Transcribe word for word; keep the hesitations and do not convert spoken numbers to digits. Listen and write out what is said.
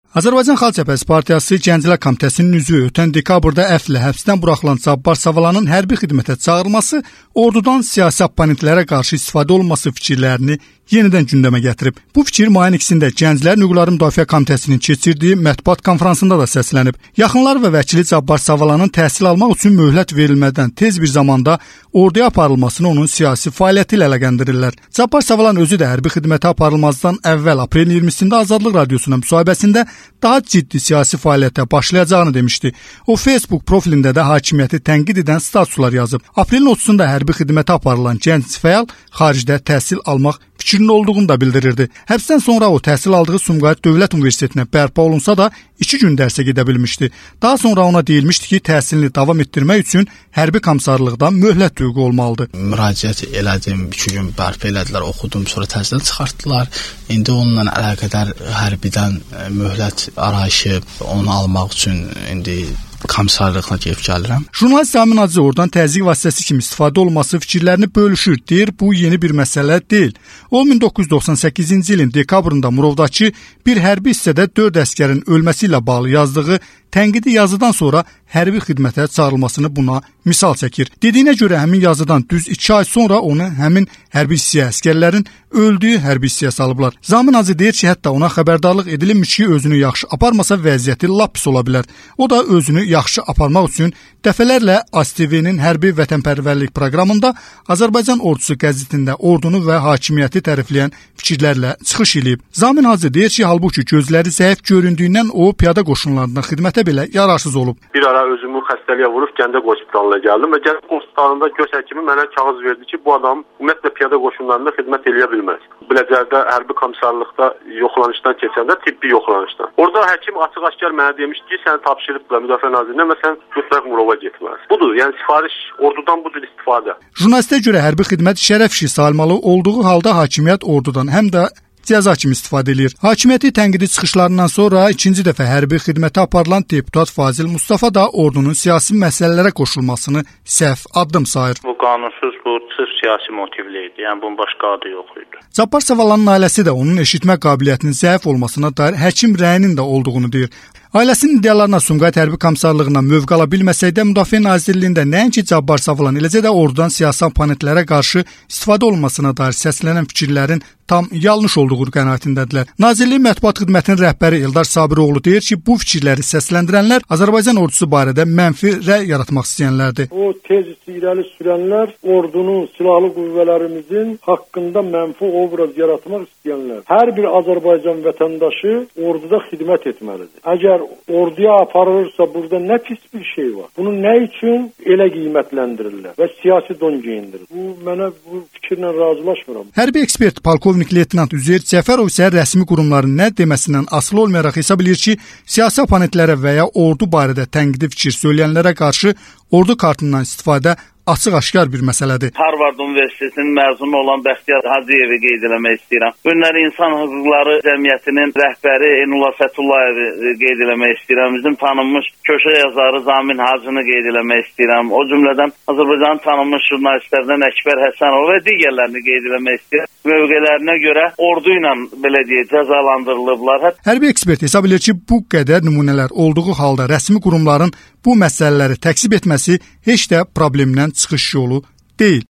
Azərbaycan Xalq Cəbhəsi Partiyası Gənclər Komitəsinin üzvü ötən dekabrda əfvlə həbsdən buraxılan Cabbar Savalanın hərbi xidmətə çağırılması ordudan siyasi opponentlərə qarşı istifadə olunması fikirlərini yenidən gündəmə gətirib. Bu fikir mayın ikisində Gənclər Nüvələr Müdafiə Komitəsinin keçirdiyi mətbuat konfransında da səslənib. Yaxınları və vəkili Cabbar Savalanın təhsil almaq üçün möhlət verilmədən tez bir zamanda orduya aparılmasını onun siyasi fəaliyyəti ilə əlaqələndirirlər. Cabbar Savalan özü də hərbi xidmətə aparılmazdan əvvəl aprelin iyirmisində Azadlıq Radiosuna müsahibəsində daha ciddi siyasi fəaliyyətə başlayacağını demişdi. O Facebook profilində də hakimiyyəti tənqid edən statuslar yazıb. Aprelin otuzunda hərbi xidmətə aparılan gənc fəal xaricdə təhsil almaq fikrinin olduğunu da bildirirdi. Həbsdən sonra o təhsil aldığı Sumqayıt Dövlət Universitetinə bərpa olunsa da iki gün dərsə gedə bilmişdi. Daha sonra ona deyilmişdi ki, təhsilini davam etdirmək üçün hərbi komissarlıqdan möhlət hüququ olmalıdır. Müraciət elədim, iki gün bərpa elədilər, oxudum, sonra təhsildən çıxartdılar. İndi onunla əlaqədar hərbidən möhlət arayışı, onu almaq üçün indi komissarlıqla gəlib gəlirəm. Jurnalist Zamin Hacı oradan təzyiq vasitəsi kimi istifadə olması fikirlərini bölüşür. Deyir, bu yeni bir məsələ deyil. O min doqquz yüz doxsan səkkizinci ilin dekabrında Murovdakı bir hərbi hissədə dörd əsgərin ölməsi ilə bağlı yazdığı tənqidi yazıdan sonra hərbi xidmətə çağırılmasını buna misal çəkir. Dediyinə görə həmin yazıdan düz iki ay sonra onu həmin hərbi hissəyə əsgərlərin öldüyü hərbi hissəyə salıblar. Zamin Hacı deyir ki, hətta ona xəbərdarlıq edilmiş ki, özünü yaxşı aparmasa vəziyyəti lap pis ola bilər. O da özünü yaxşı aparmaq üçün dəfələrlə A S T V-nin hərbi vətənpərvərlik proqramında Azərbaycan ordusu qəzetində ordunu və hakimiyyəti tərifləyən fikirlərlə çıxış edib. Zamin Hacı deyir ki, halbuki gözləri zəif göründüyündən o piyada qoşunlarında xidmətə belə yararsız olub. Bir ara özümü xəstəliyə vurub Gəncə hospitalına gəldim və Gəncə hospitalında göz həkimi mənə kağız verdi ki, bu adam ümumiyyətlə piyada qoşunlarında xidmət eləyə bilməz. Biləcəkdə hərbi komissarlıqda yoxlanışdan keçəndə tibbi yoxlanışdan. Orada həkim açıq-aşkar mənə demişdi ki, səni tapşırıblar Müdafiə Nazirliyinə və sən mütləq Murova getməlisən. Budur, yəni sifariş ordudan budur istifadə. Jurnalistə görə hərbi xidmət şərəf işi sayılmalı olduğu halda hakimiyyət ordudan həm də cəza kimi istifadə edir. Hakimiyyəti tənqidi çıxışlarından sonra ikinci dəfə hərbi xidmətə aparılan deputat Fazil Mustafa da ordunun siyasi məsələlərə qoşulmasını səhv addım sayır. Bu qanunsuz, bu sırf siyasi motivli idi. Yəni bunun başqa adı yox idi. Cabbar Savalanın ailəsi də onun eşitmə qabiliyyətinin zəif olmasına dair həkim rəyinin də olduğunu deyir. Ailəsinin iddialarına Sumqayıt hərbi komissarlığına mövqe ala bilməsə də Müdafiə Nazirliyində nəinki Cabbar Savalan, eləcə də ordudan siyasi oponentlərə qarşı istifadə olunmasına dair səslənən fikirlərin tam yanlış olduğu qənaətindədirlər. Nazirliyin mətbuat xidmətinin rəhbəri Eldar Sabiroğlu deyir ki, bu fikirləri səsləndirənlər Azərbaycan ordusu barədə mənfi rəy yaratmaq istəyənlərdir. O tezisi irəli sürənlər ordunun, silahlı qüvvələrimizin haqqında mənfi obraz yaratmaq istəyənlər. Hər bir Azərbaycan vətəndaşı orduda xidmət etməlidir. Əgər orduya aparılırsa burada nə pis bir şey var. Bunu nə üçün elə qiymətləndirirlər və siyasi don geyindirir. Bu mənə bu fikirlə razılaşmıram. Hərbi ekspert polkovnik leytenant Üzeyir Cəfərov isə rəsmi qurumların nə deməsindən asılı olmayaraq hesab edir ki, siyasi oponentlərə və ya ordu barədə tənqidi fikir söyləyənlərə qarşı ordu kartından istifadə açıq-aşkar bir məsələdir. Harvard Universitetinin məzunu olan Bəxtiyar Hacıyevi qeyd eləmək istəyirəm. Günlər İnsan Hüquqları Cəmiyyətinin rəhbəri Enullah Fəthullayevi qeyd eləmək istəyirəm. Bizim tanınmış köşə yazarı Zamin Hacını qeyd eləmək istəyirəm. O cümlədən Azərbaycanın tanınmış jurnalistlərdən Əkbər Həsənov və digərlərini qeyd eləmək istəyirəm. Mövqələrinə görə ordu ilə belə deyək cəzalandırılıblar. Hərbi ekspert hesab edir ki, bu qədər nümunələr olduğu halda rəsmi qurumların bu məsələləri təksib etməsi heç də problemdən çıxış yolu deyil.